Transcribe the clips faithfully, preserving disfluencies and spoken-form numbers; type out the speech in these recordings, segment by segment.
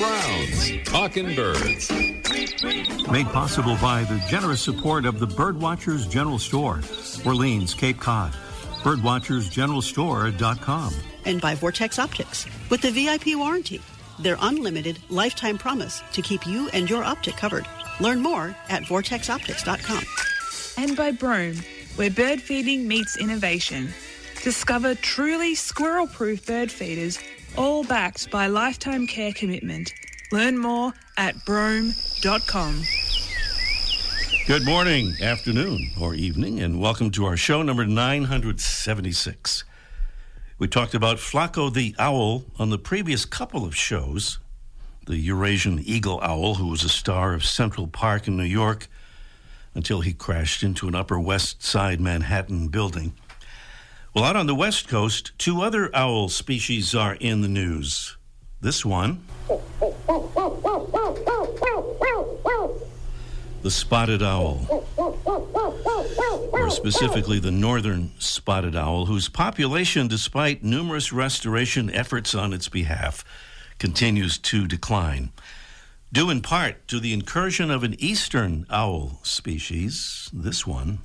Browns, Talking Birds. Made possible by the generous support of the Birdwatchers General Store, Orleans, Cape Cod. birdwatchers general store dot com. And by Vortex Optics with the V I P warranty, their unlimited lifetime promise to keep you and your optic covered. Learn more at vortex optics dot com. And by Brome, where bird feeding meets innovation. Discover truly squirrel-proof bird feeders, all backed by lifetime care commitment. Learn more at brome dot com. Good morning, afternoon, or evening, and welcome to our show number nine hundred seventy-six. We talked about Flaco the owl on the previous couple of shows, the Eurasian eagle owl who was a star of Central Park in New York until he crashed into an Upper West Side Manhattan building. Well, out on the West Coast, two other owl species are in the news. This one, the spotted owl, or specifically the northern spotted owl, whose population, despite numerous restoration efforts on its behalf, continues to decline, due in part to the incursion of an eastern owl species, this one,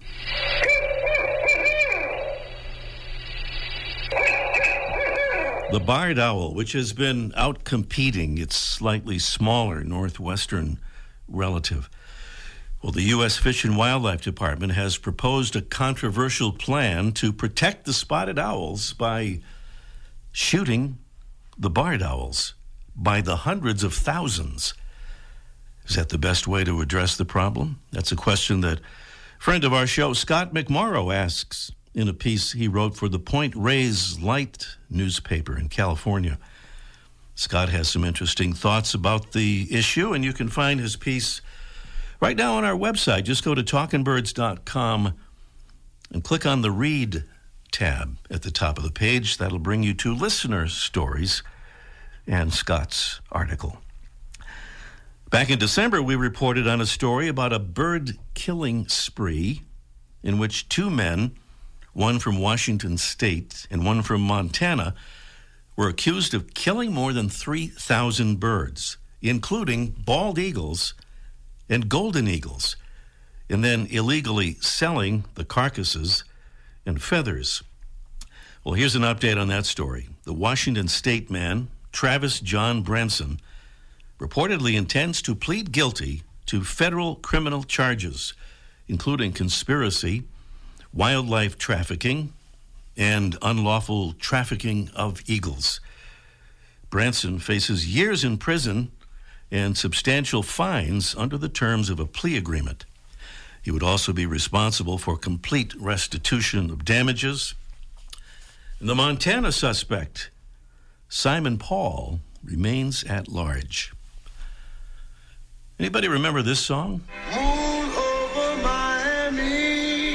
the barred owl, which has been outcompeting its slightly smaller northwestern relative. Well, the U S Fish and Wildlife Department has proposed a controversial plan to protect the spotted owls by shooting the barred owls by the hundreds of thousands. Is that the best way to address the problem? That's a question that a friend of our show, Scott McMorrow, asks in a piece he wrote for the Point Reyes Light newspaper in California. Scott has some interesting thoughts about the issue, and you can find his piece right now on our website. Just go to talking birds dot com and click on the Read tab at the top of the page. That'll bring you to listener stories and Scott's article. Back in December, we reported on a story about a bird-killing spree in which two men, one from Washington State and one from Montana, were accused of killing more than three thousand birds, including bald eagles and golden eagles, and then illegally selling the carcasses and feathers. Well, here's an update on that story. The Washington State man, Travis John Branson, reportedly intends to plead guilty to federal criminal charges, including conspiracy, wildlife trafficking, and unlawful trafficking of eagles. Branson faces years in prison and substantial fines under the terms of a plea agreement. He would also be responsible for complete restitution of damages. And the Montana suspect, Simon Paul, remains at large. Anybody remember this song? Moon over Miami.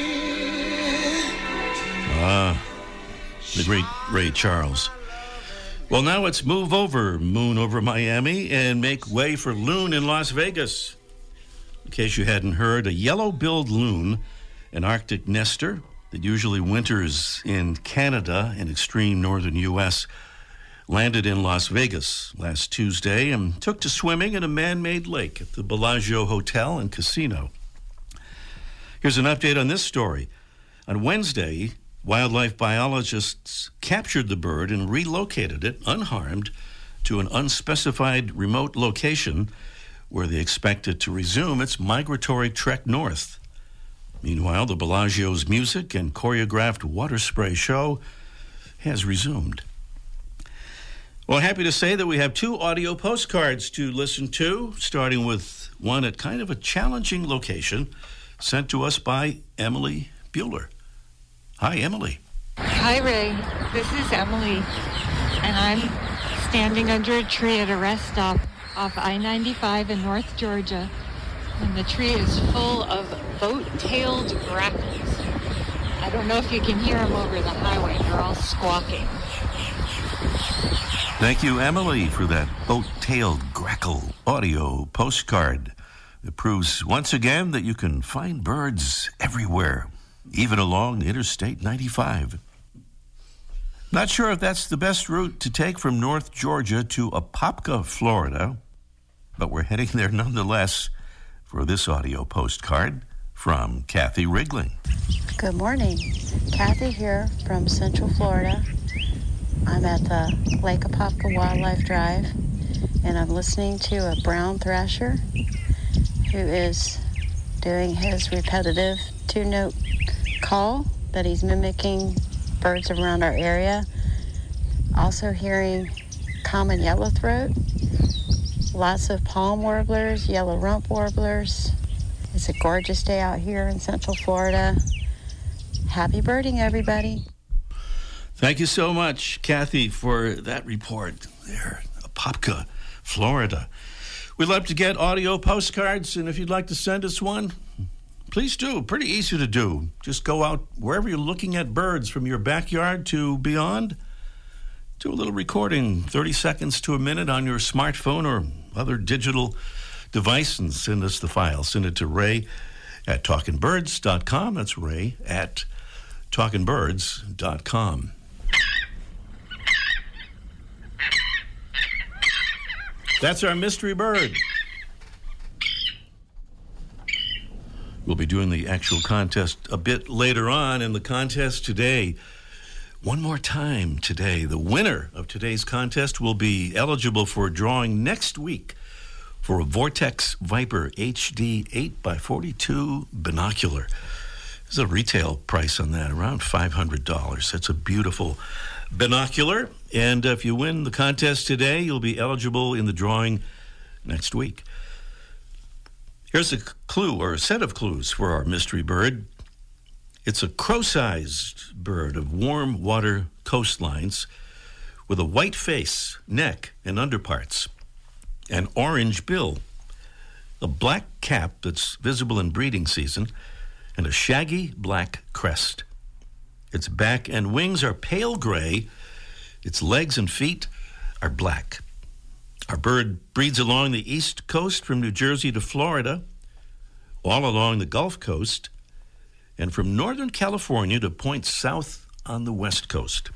Ah, the great Ray Charles. Well, now let's move over Moon over Miami and make way for loon in Las Vegas. In case you hadn't heard, a yellow-billed loon, an Arctic nester that usually winters in Canada and extreme northern U S, landed in Las Vegas last Tuesday and took to swimming in a man-made lake at the Bellagio Hotel and Casino. Here's an update on this story. On Wednesday, wildlife biologists captured the bird and relocated it unharmed to an unspecified remote location where they expect it to resume its migratory trek north. Meanwhile, the Bellagio's music and choreographed water spray show has resumed. Well, happy to say that we have two audio postcards to listen to, starting with one at kind of a challenging location sent to us by Emily Bueller. Hi, Emily. Hi, Ray. This is Emily, and I'm standing under a tree at a rest stop off I ninety-five in North Georgia, and the tree is full of boat-tailed grackles. I don't know if you can hear them over the highway. They're all squawking. Thank you, Emily, for that boat-tailed grackle audio postcard. It proves once again that you can find birds everywhere, even along Interstate ninety-five. Not sure if that's the best route to take from North Georgia to Apopka, Florida, but we're heading there nonetheless for this audio postcard from Kathy Wrigling. Good morning. Kathy here from Central Florida. I'm at the Lake Apopka Wildlife Drive, and I'm listening to a brown thrasher who is doing his repetitive two-note call that he's mimicking birds around our area. Also hearing common yellowthroat, lots of palm warblers, yellow rump warblers. It's a gorgeous day out here in Central Florida. Happy birding, everybody. Thank you so much, Kathy, for that report there, Apopka, Florida. We'd love to get audio postcards, and if you'd like to send us one, please do. Pretty easy to do. Just go out wherever you're looking at birds, from your backyard to beyond. Do a little recording, thirty seconds to a minute on your smartphone or other digital device, and send us the file. Send it to Ray at talkin birds dot com. That's Ray at talkin birds dot com. That's our mystery bird. We'll be doing the actual contest a bit later on in the contest today. One more time today, the winner of today's contest will be eligible for a drawing next week for a Vortex Viper H D eight by forty-two binocular. There's a retail price on that, around five hundred dollars. That's a beautiful binocular. And if you win the contest today, you'll be eligible in the drawing next week. Here's a clue, or a set of clues, for our mystery bird. It's a crow-sized bird of warm water coastlines with a white face, neck, and underparts, an orange bill, a black cap that's visible in breeding season, and a shaggy black crest. Its back and wings are pale gray. Its legs and feet are black. Our bird breeds along the east coast from New Jersey to Florida, all along the Gulf Coast, and from Northern California to points south on the west coast.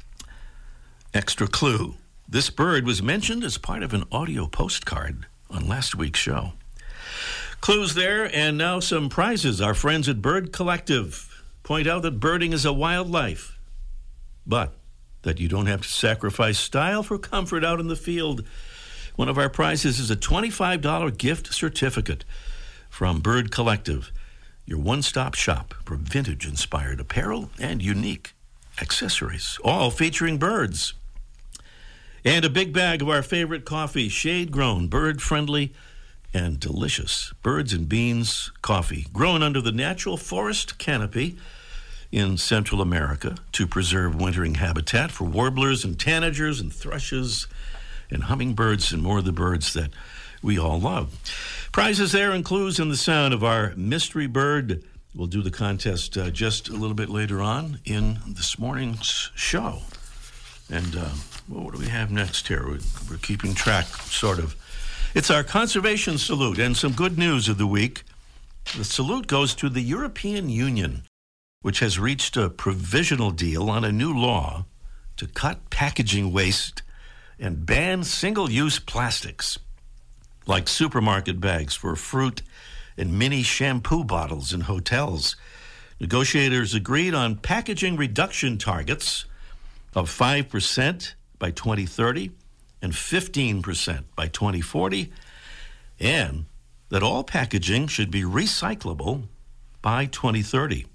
Extra clue. This bird was mentioned as part of an audio postcard on last week's show. Clues there, and now some prizes. Our friends at Bird Collective point out that birding is a wildlife, but that you don't have to sacrifice style for comfort out in the field. One of our prizes is a twenty-five dollars gift certificate from Bird Collective, your one-stop shop for vintage-inspired apparel and unique accessories, all featuring birds. And a big bag of our favorite coffee, shade-grown, bird-friendly, and delicious Birds and Beans coffee, grown under the natural forest canopy in Central America to preserve wintering habitat for warblers and tanagers and thrushes and hummingbirds and more of the birds that we all love. Prizes there and clues in the sound of our mystery bird. We'll do the contest uh, just a little bit later on in this morning's show. And uh, well, what do we have next here? We're, we're keeping track, sort of. It's our conservation salute and some good news of the week. The salute goes to the European Union, which has reached a provisional deal on a new law to cut packaging waste and ban single-use plastics, like supermarket bags for fruit and mini shampoo bottles in hotels. Negotiators agreed on packaging reduction targets of five percent by twenty thirty and fifteen percent by twenty forty, and that all packaging should be recyclable by twenty thirty.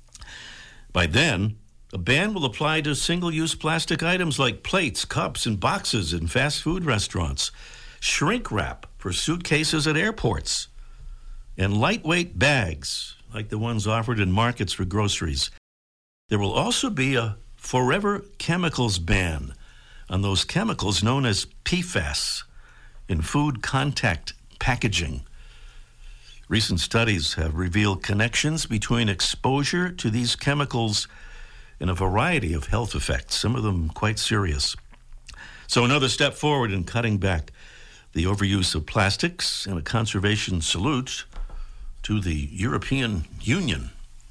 By then, a ban will apply to single-use plastic items like plates, cups, and boxes in fast food restaurants, shrink wrap for suitcases at airports, and lightweight bags like the ones offered in markets for groceries. There will also be a forever chemicals ban on those chemicals known as P FAS in food contact packaging. Recent studies have revealed connections between exposure to these chemicals and a variety of health effects, some of them quite serious. So another step forward in cutting back the overuse of plastics, and a conservation salute to the European Union.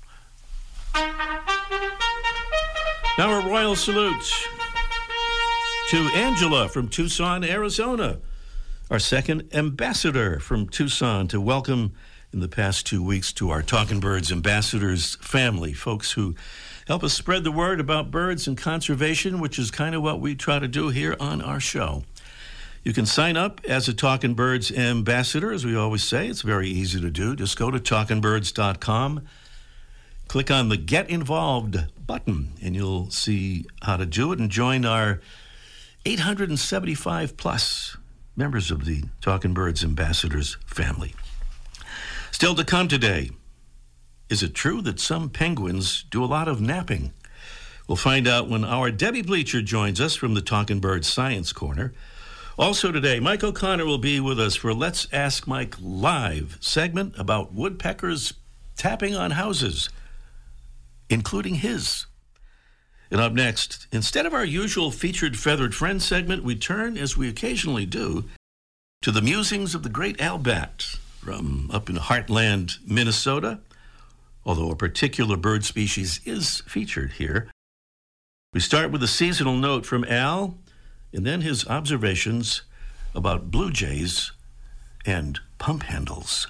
Now a royal salute to Angela from Tucson, Arizona. our second ambassador from Tucson to welcome in the past two weeks to our Talking Birds Ambassadors family, folks who help us spread the word about birds and conservation, which is kind of what we try to do here on our show. You can sign up as a Talking Birds ambassador, as we always say. It's very easy to do. Just go to talking birds dot com, click on the Get Involved button, and you'll see how to do it and join our eight hundred seventy-five plus members of the Talking Birds Ambassadors family. Still to come today, is it true that some penguins do a lot of napping? We'll find out when our Debbie Bleacher joins us from the Talking Birds Science Corner. Also today, Mike O'Connor will be with us for Let's Ask Mike Live segment about woodpeckers tapping on houses, including his. And up next, instead of our usual featured feathered friend segment, we turn, as we occasionally do, to the musings of the great Al Batt from up in Heartland, Minnesota, although a particular bird species is featured here. We start with a seasonal note from Al, and then his observations about blue jays and pump handles.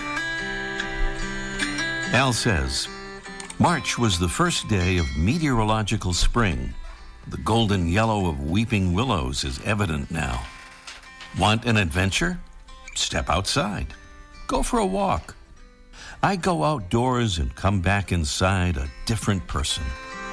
Al says, March was the first day of meteorological spring. The golden yellow of weeping willows is evident now. Want an adventure? Step outside. Go for a walk. I go outdoors and come back inside a different person.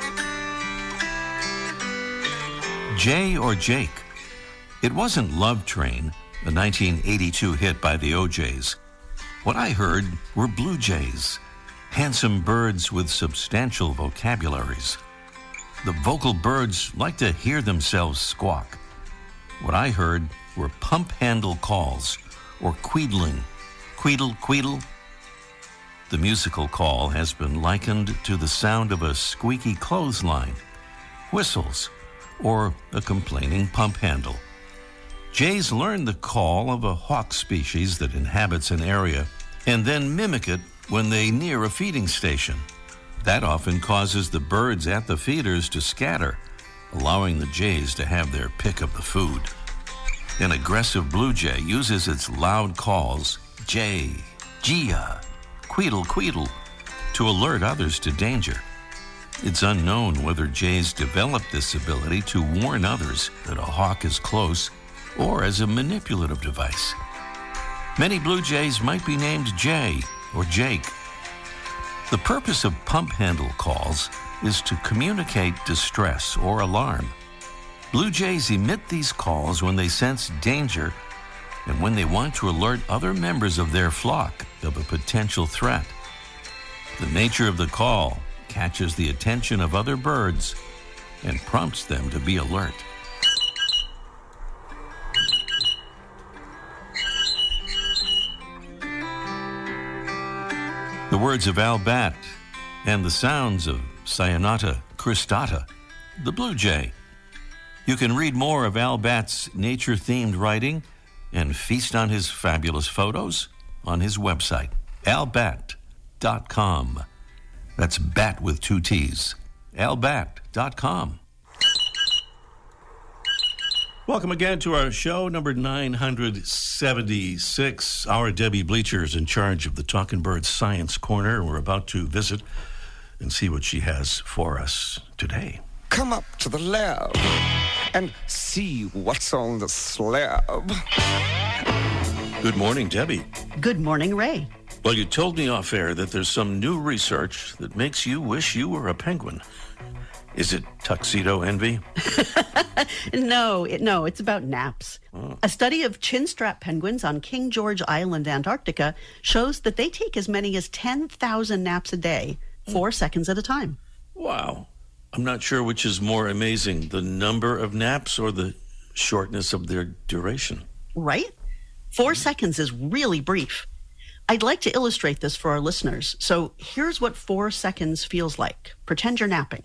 Jay or Jake? It wasn't Love Train, a nineteen eighty-two hit by the O Jays. What I heard were blue jays, handsome birds with substantial vocabularies. The vocal birds like to hear themselves squawk. What I heard were pump handle calls, or queedling. Queedle, queedle. The musical call has been likened to the sound of a squeaky clothesline, whistles, or a complaining pump handle. Jays learn the call of a hawk species that inhabits an area and then mimic it when they near a feeding station. That often causes the birds at the feeders to scatter, allowing the jays to have their pick of the food. An aggressive blue jay uses its loud calls, jay, gia, queedle, queedle, to alert others to danger. It's unknown whether jays develop this ability to warn others that a hawk is close or as a manipulative device. Many blue jays might be named Jay or Jake. The purpose of pump handle calls is to communicate distress or alarm. Blue jays emit these calls when they sense danger and when they want to alert other members of their flock of a potential threat. The nature of the call catches the attention of other birds and prompts them to be alert. The words of Al Batt and the sounds of Cyanota cristata, the blue jay. You can read more of Al Batt's nature-themed writing and feast on his fabulous photos on his website, al batt dot com. That's bat with two T's, al batt dot com. Welcome again to our show, number nine hundred seventy-six. Our Debbie Bleacher is in charge of the Talking Birds Science Corner. We're about to visit and see what she has for us today. Come up to the lab and see what's on the slab. Good morning, Debbie. Good morning, Ray. Well, you told me off air that there's some new research that makes you wish you were a penguin. Is it tuxedo envy? no, it, no, it's about naps. Oh. A study of chinstrap penguins on King George Island, Antarctica, shows that they take as many as ten thousand naps a day, four seconds at a time. Wow. I'm not sure which is more amazing, the number of naps or the shortness of their duration. Right? Four mm-hmm. seconds is really brief. I'd like to illustrate this for our listeners. So here's what four seconds feels like. Pretend you're napping.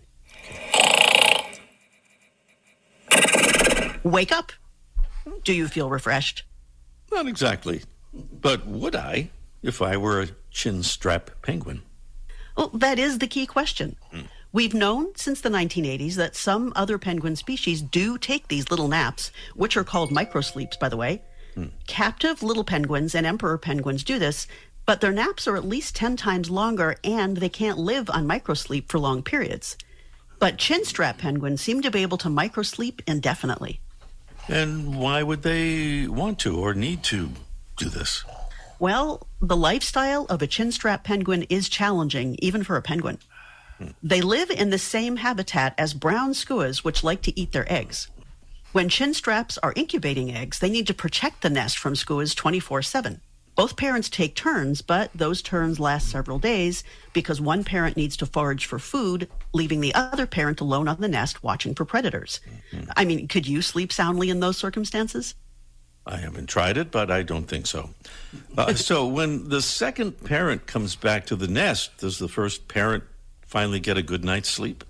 Wake up. Do you feel refreshed? Not exactly. But would I if I were a chinstrap penguin? Well, that is the key question. Hmm. We've known since the nineteen eighties that some other penguin species do take these little naps, which are called microsleeps, by the way. Hmm. Captive little penguins and emperor penguins do this, but their naps are at least ten times longer and they can't live on microsleep for long periods. But chinstrap penguins seem to be able to microsleep indefinitely. And why would they want to or need to do this? Well, the lifestyle of a chinstrap penguin is challenging, even for a penguin. Hmm. They live in the same habitat as brown skuas, which like to eat their eggs. When chinstraps are incubating eggs, they need to protect the nest from skuas twenty-four seven. Both parents take turns, but those turns last several days because one parent needs to forage for food, leaving the other parent alone on the nest watching for predators. Mm-hmm. I mean, could you sleep soundly in those circumstances? I haven't tried it, but I don't think so. Uh, so when the second parent comes back to the nest, does the first parent finally get a good night's sleep?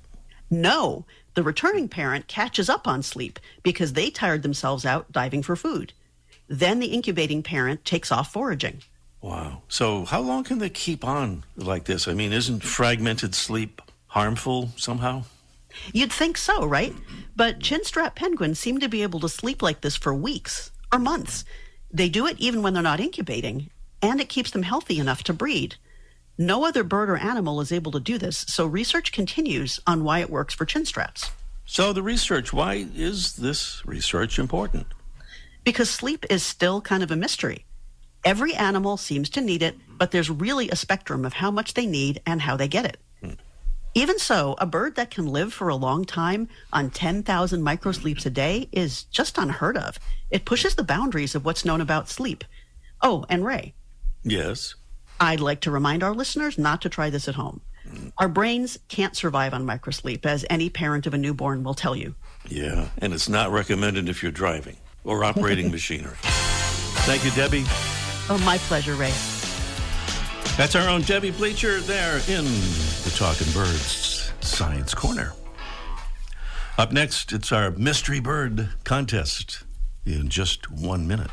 No. The returning parent catches up on sleep because they tired themselves out diving for food. Then the incubating parent takes off foraging. Wow. So how long can they keep on like this? I mean, isn't fragmented sleep harmful somehow? You'd think so, right? But chinstrap penguins seem to be able to sleep like this for weeks or months. They do it even when they're not incubating, and it keeps them healthy enough to breed. No other bird or animal is able to do this, so research continues on why it works for chinstraps. So the research, why is this research important? Because sleep is still kind of a mystery. Every animal seems to need it, but there's really a spectrum of how much they need and how they get it. Hmm. Even so, a bird that can live for a long time on ten thousand microsleeps a day is just unheard of. It pushes the boundaries of what's known about sleep. Oh, and Ray. Yes? I'd like to remind our listeners not to try this at home. Hmm. Our brains can't survive on microsleep, as any parent of a newborn will tell you. Yeah, and it's not recommended if you're driving or operating machinery. Thank you, Debbie. Oh, my pleasure, Ray. That's our own Debbie Bleacher there in the Talking Birds Science Corner. Up next, it's our Mystery Bird Contest in just one minute.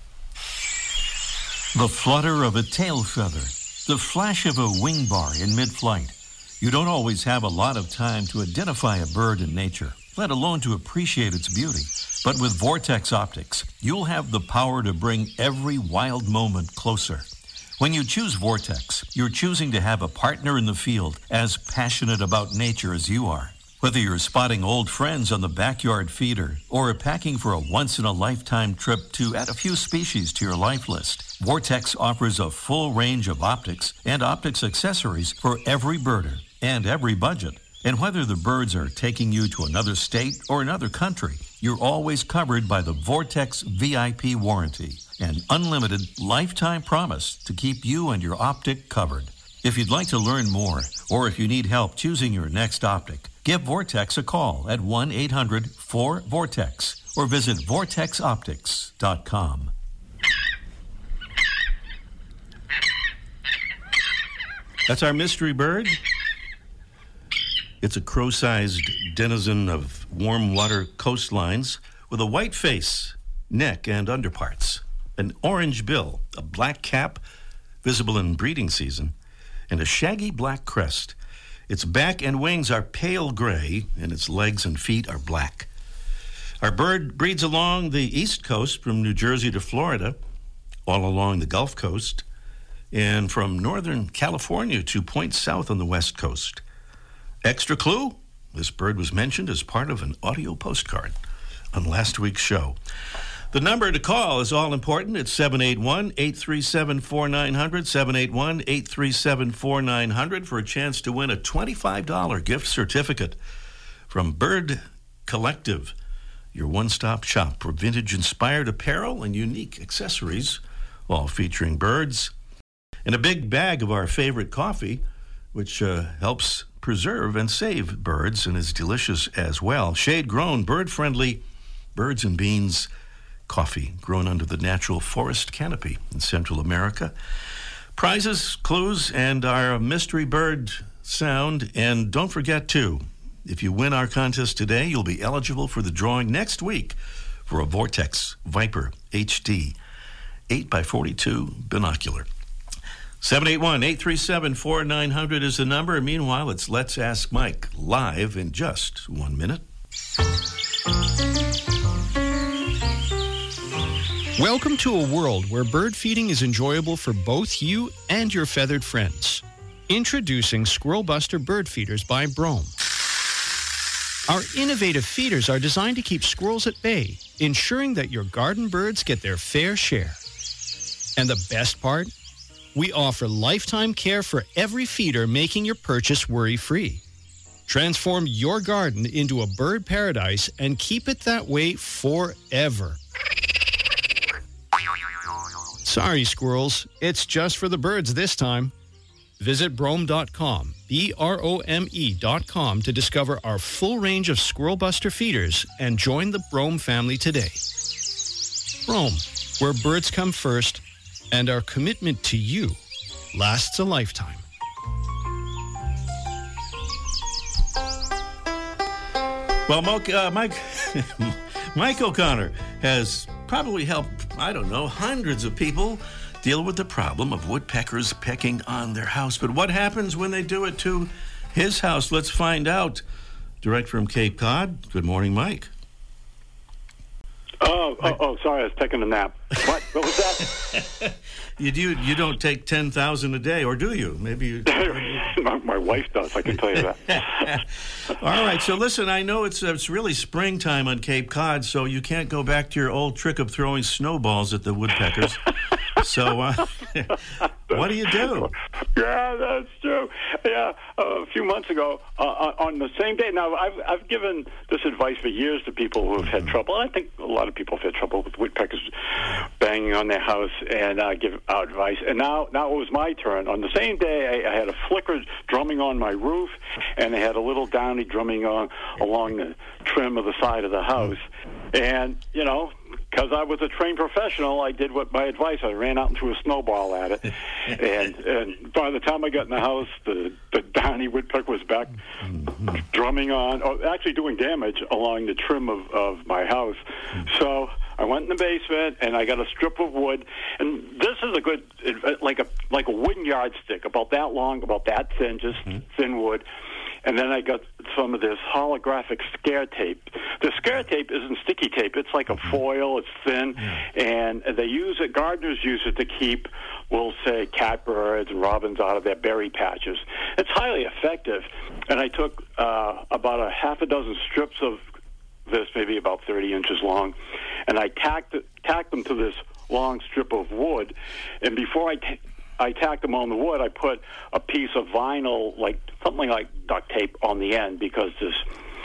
The flutter of a tail feather, the flash of a wing bar in mid-flight. You don't always have a lot of time to identify a bird in nature, let alone to appreciate its beauty. But with Vortex Optics, you'll have the power to bring every wild moment closer. When you choose Vortex, you're choosing to have a partner in the field as passionate about nature as you are. Whether you're spotting old friends on the backyard feeder or packing for a once-in-a-lifetime trip to add a few species to your life list, Vortex offers a full range of optics and optics accessories for every birder and every budget. And whether the birds are taking you to another state or another country, you're always covered by the Vortex V I P warranty, an unlimited lifetime promise to keep you and your optic covered. If you'd like to learn more, or if you need help choosing your next optic, give Vortex a call at one eight hundred four vortex or visit vortex optics dot com. That's our mystery bird. It's a crow-sized denizen of warm water coastlines with a white face, neck, and underparts, an orange bill, a black cap, visible in breeding season, and a shaggy black crest. Its back and wings are pale gray, and its legs and feet are black. Our bird breeds along the East Coast from New Jersey to Florida, all along the Gulf Coast, and from Northern California to points south on the West Coast. Extra clue, this bird was mentioned as part of an audio postcard on last week's show. The number to call is all important. It's seven eight one, eight three seven, four nine zero zero, seven eight one, eight three seven, four nine zero zero for a chance to win a twenty-five dollars gift certificate from Bird Collective, your one-stop shop for vintage-inspired apparel and unique accessories, all featuring birds, and a big bag of our favorite coffee, which uh, helps preserve and save birds and is delicious as well. Shade-grown, bird-friendly Birds and Beans coffee grown under the natural forest canopy in Central America. Prizes, clues, and our mystery bird sound. And don't forget, too, if you win our contest today, you'll be eligible for the drawing next week for a Vortex Viper H D eight by forty-two binocular. seven eight one, eight three seven, four nine zero zero is the number. Meanwhile, it's Let's Ask Mike live in just one minute. Welcome to a world where bird feeding is enjoyable for both you and your feathered friends. Introducing Squirrel Buster Bird Feeders by Brome. Our innovative feeders are designed to keep squirrels at bay, ensuring that your garden birds get their fair share. And the best part? We offer lifetime care for every feeder, making your purchase worry-free. Transform your garden into a bird paradise and keep it that way forever. Sorry, squirrels. It's just for the birds this time. Visit brome dot com, B R O M E dot com, to discover our full range of Squirrel Buster feeders and join the Brome family today. Brome, where birds come first, and our commitment to you lasts a lifetime. Well, Mike, uh, Mike, Mike O'Connor has probably helped, I don't know, hundreds of people deal with the problem of woodpeckers pecking on their house. But what happens when they do it to his house? Let's find out. Direct from Cape Cod. Good morning, Mike. Oh, oh, oh sorry, I was taking a nap. What? What was that? you do. You don't take ten thousand a day, or do you? Maybe you. my, my wife does. I can tell you that. All right. So listen, I know it's it's really springtime on Cape Cod, so you can't go back to your old trick of throwing snowballs at the woodpeckers. So, uh, what do you do? Yeah, that's true. Yeah, uh, a few months ago, uh, on the same day. Now, I've I've given this advice for years to people who have had trouble. I think a lot of people have had trouble with woodpeckers banging on their house, and I uh, give out advice. And now, now it was my turn. On the same day, I, I had a flicker drumming on my roof, and I had a little downy drumming on along the trim of the side of the house. And you know, because I was a trained professional, I did what my advice. I ran out and threw a snowball at it, and and by the time I got in the house, the the downy woodpecker was back mm-hmm. drumming on, or actually doing damage along the trim of, of my house. Mm-hmm. So I went in the basement and I got a strip of wood, and this is a good, like a like a wooden yardstick, about that long, about that thin, just mm-hmm. thin wood. And then I got some of this holographic scare tape. The scare tape isn't sticky tape. It's like a foil. It's thin. And they use it, gardeners use it to keep, we'll say, catbirds and robins out of their berry patches. It's highly effective. And I took uh, about a half a dozen strips of this, maybe about thirty inches long, and I tacked, it, tacked them to this long strip of wood. And before I... T- I tacked them on the wood, I put a piece of vinyl, like something like duct tape, on the end, because this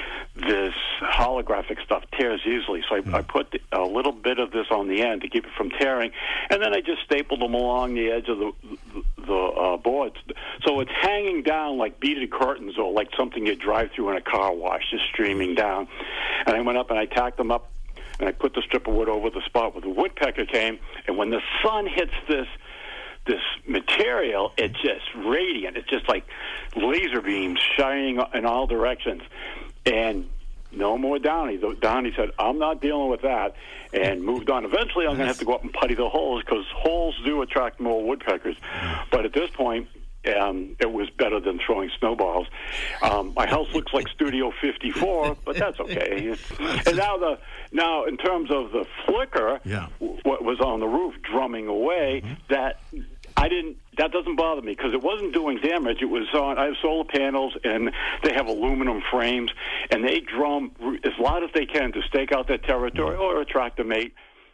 this holographic stuff tears easily. So I, mm. I put the, a little bit of this on the end to keep it from tearing, and then I just stapled them along the edge of the the, the uh, boards. So it's hanging down like beaded curtains, or like something you drive through in a car wash, just streaming down. And I went up and I tacked them up, and I put the strip of wood over the spot where the woodpecker came, and when the sun hits this this material, it's just radiant. It's just like laser beams shining in all directions. And no more downy. The downy said, I'm not dealing with that, and moved on. Eventually, I'm going to have to go up and putty the holes, because holes do attract more woodpeckers. But at this point, um, it was better than throwing snowballs. Um, my house looks like Studio fifty-four, but that's okay. And now, the now in terms of the flicker, yeah. what was on the roof drumming away, mm-hmm. that... I didn't. That doesn't bother me, because it wasn't doing damage. It was on. I have solar panels, and they have aluminum frames, and they drum as loud as they can to stake out their territory or attract a mate.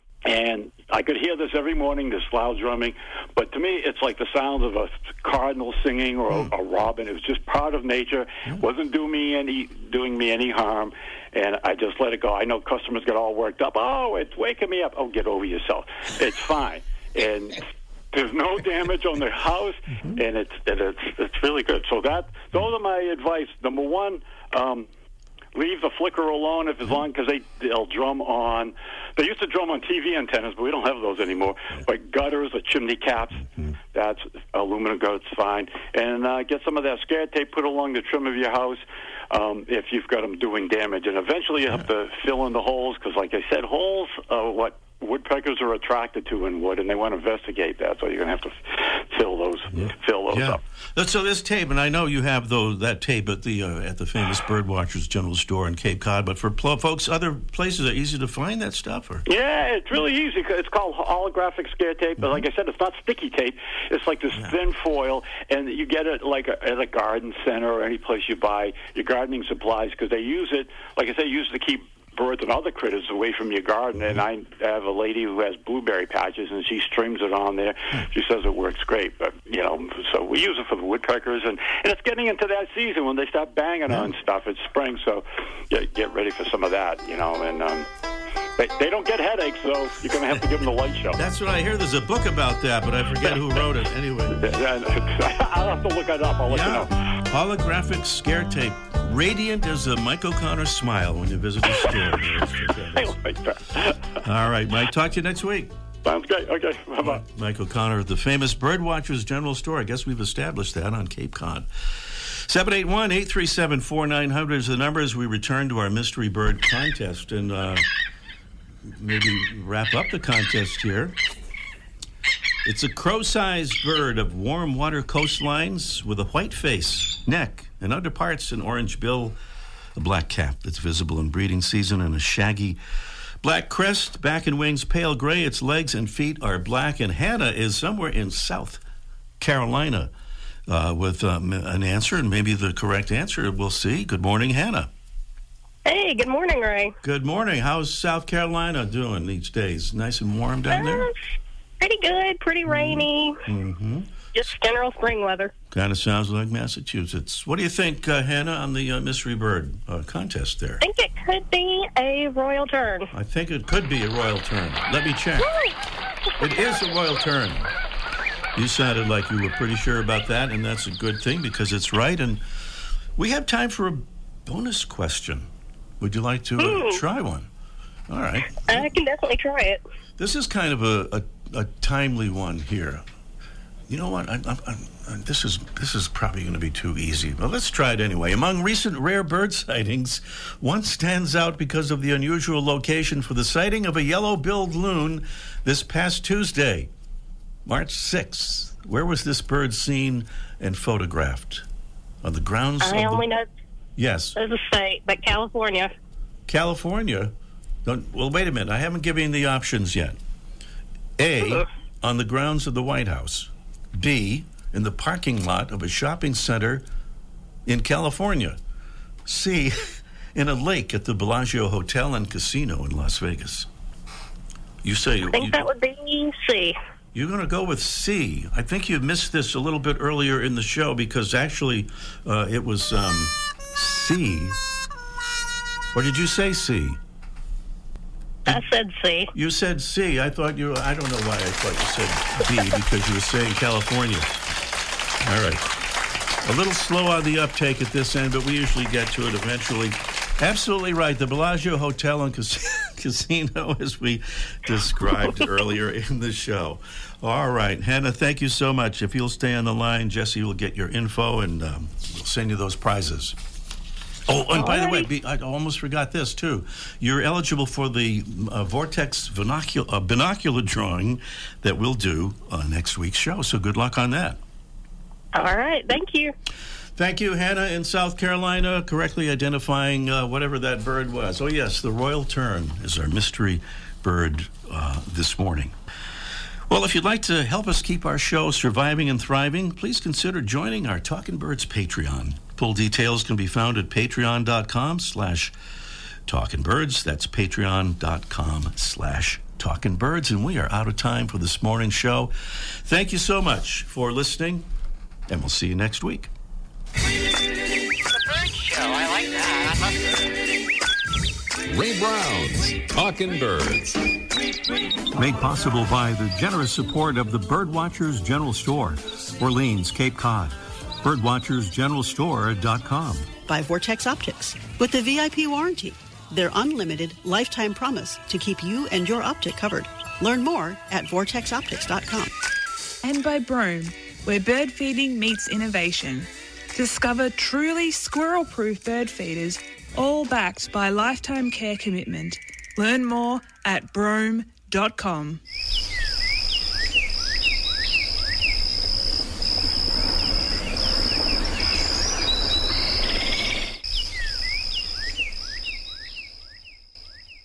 And I could hear this every morning, this loud drumming. But to me, it's like the sound of a cardinal singing or a, a robin. It was just part of nature. It wasn't doing me any doing me any harm, and I just let it go. I know customers get all worked up. Oh, it's waking me up. Oh, get over yourself. It's fine. And there's no damage on the house, mm-hmm. and it's and it's it's really good. So that those are my advice. Number one, um, leave the flicker alone if as long because they they'll drum on. They used to drum on T V antennas, but we don't have those anymore. Like gutters or chimney caps, mm-hmm. that's aluminum gutters, fine. And uh, get some of that scare tape put along the trim of your house. Um, if you've got them doing damage, and eventually you have to fill in the holes, because, like I said, holes are what woodpeckers are attracted to in wood, and they want to investigate that. So you're going to have to f- fill those, yeah. fill those yeah. up. So this tape, and I know you have those that tape at the uh, at the famous Birdwatchers General Store in Cape Cod. But for pl- folks, other places are easy to find that stuff. Or yeah, it's really easy. It's called holographic scare tape. But like I said, it's not sticky tape. It's like this yeah. thin foil, and you get it like a, at a garden center or any place you buy your gardening supplies, because they use it. Like I said, use it to keep birds and other critters away from your garden. And I have a lady who has blueberry patches, and she streams it on there. She says it works great. But, you know, so we use it for the woodpeckers. And, and it's getting into that season when they start banging yeah. on stuff. It's spring, so get, get ready for some of that, you know. And um, they, they don't get headaches, so you're going to have to give them the light show. That's what I hear. There's a book about that, but I forget who wrote it. Anyway. I'll have to look it up. I'll let yeah. you know. Holographic scare tape. Radiant as a Mike O'Connor smile when you visit the store. I like that. All right, Mike. Talk to you next week. Sounds great. Okay, bye-bye. Mike O'Connor at the famous Birdwatchers General Store. I guess we've established that on Cape Cod. seven eight one, eight three seven, four nine zero zero is the number as we return to our Mystery Bird contest. And uh, maybe wrap up the contest here. It's a crow-sized bird of warm water coastlines with a white face, neck, and underparts an orange bill, a black cap that's visible in breeding season, and a shaggy black crest, back and wings pale gray. Its legs and feet are black, and Hannah is somewhere in South Carolina uh, with um, an answer, and maybe the correct answer. We'll see. Good morning, Hannah. Hey, good morning, Ray. Good morning. How's South Carolina doing these days? Nice and warm down there? Uh, pretty good, pretty rainy. Mm-hmm. Just general spring weather. Kind of sounds like Massachusetts. What do you think, uh, Hannah, on the uh, Mystery Bird uh, contest there? I think it could be a royal tern. I think it could be a royal tern. Let me check. It is a royal tern. You sounded like you were pretty sure about that, and that's a good thing because it's right. And we have time for a bonus question. Would you like to uh, mm. try one? All right. I can definitely try it. This is kind of a, a, a timely one here. You know what? I, I, I, this is this is probably going to be too easy, but let's try it anyway. Among recent rare bird sightings, one stands out because of the unusual location for the sighting of a yellow-billed loon this past Tuesday, March sixth. Where was this bird seen and photographed? On the grounds I of the... only know Yes. there's a state, but California. California? Don't, well, wait a minute. I haven't given you the options yet. A, uh-huh. on the grounds of the White House. B, in the parking lot of a shopping center in California. C, in a lake at the Bellagio Hotel and Casino in Las Vegas. You say... I think you, that would be C. You're going to go with C. I think you missed this a little bit earlier in the show because actually uh, it was um, C. Or did you say C? I said C. You said C. I thought you... I don't know why I thought you said B because you were saying California. All right. A little slow on the uptake at this end, but we usually get to it eventually. Absolutely right. The Bellagio Hotel and Casino, as we described earlier in the show. All right. Hannah, thank you so much. If you'll stay on the line, Jesse will get your info, and um, we'll send you those prizes. Oh, and by the way, be, I almost forgot this, too. You're eligible for the uh, Vortex binocular, uh, binocular drawing that we'll do on next week's show. So good luck on that. All right. Thank you. Thank you, Hannah in South Carolina, correctly identifying uh, whatever that bird was. Oh, yes, the royal tern is our mystery bird uh, this morning. Well, if you'd like to help us keep our show surviving and thriving, please consider joining our Talkin' Birds Patreon. Full details can be found at patreon.com slash Talkin' Birds. That's patreon.com slash Talkin' Birds. And we are out of time for this morning's show. Thank you so much for listening, and we'll see you next week. The Bird Show. I like that. I love Ray Brown's Talkin' Birds. Made possible by the generous support of the Birdwatchers General Store, Orleans, Cape Cod. birdwatchers general store dot com. By Vortex Optics. With the V I P warranty, their unlimited lifetime promise to keep you and your optic covered. Learn more at vortex optics dot com. And by Brome, where bird feeding meets innovation. Discover truly squirrel-proof bird feeders, all backed by lifetime care commitment. Learn more at brome dot com.